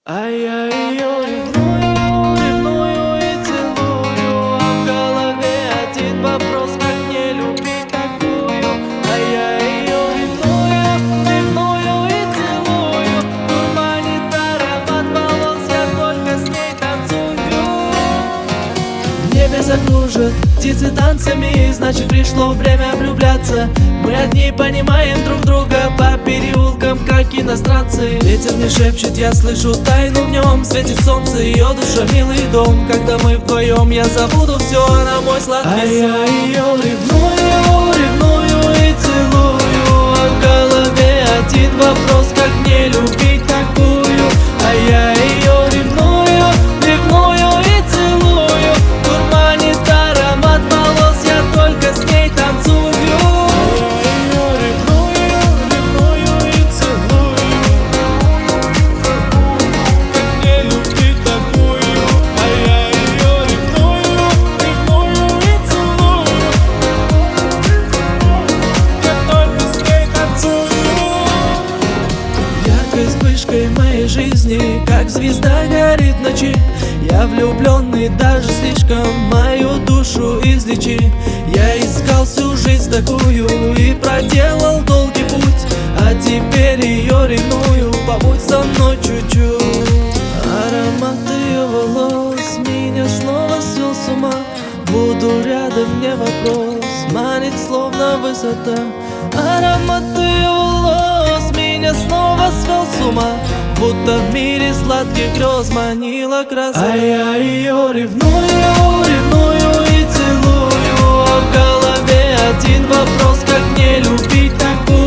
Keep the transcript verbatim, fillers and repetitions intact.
А я ее ревную, ревную и целую, а в голове один вопрос: как не любить такую? А я ее ревную, ревную и целую, дурманит аромат волос, я только с ней танцую. Небо закружит птицы танцами, значит пришло время влюбляться. Мы одни понимаем друг друга по переулкам, как иностранцы. Ветер мне шепчет, я слышу тайну в нем. Светит солнце, ее душа, милый дом. Когда мы вдвоем, я забуду все, она мой сладкий сон. А я ее ревную, ревную и целую, а в голове один вопрос: как не любить такую? А я ее ревную, ревную и целую, дурманит аромат волос, я только с ней танцую. Вспышкой моей жизни, как звезда горит в ночи. Я влюбленный даже слишком, мою душу излечи. Я искал всю жизнь такую и проделал долгий путь, а теперь ее ревную, побудь со мной чуть-чуть. Аромат ее волос меня снова свел с ума. Буду рядом, не вопрос, манит словно высота. Аромат ее волос меня снова свел с ума, будто в мире сладких грез манила красота. А я ее ревную, ревную и целую, а в голове один вопрос: как не любить такую?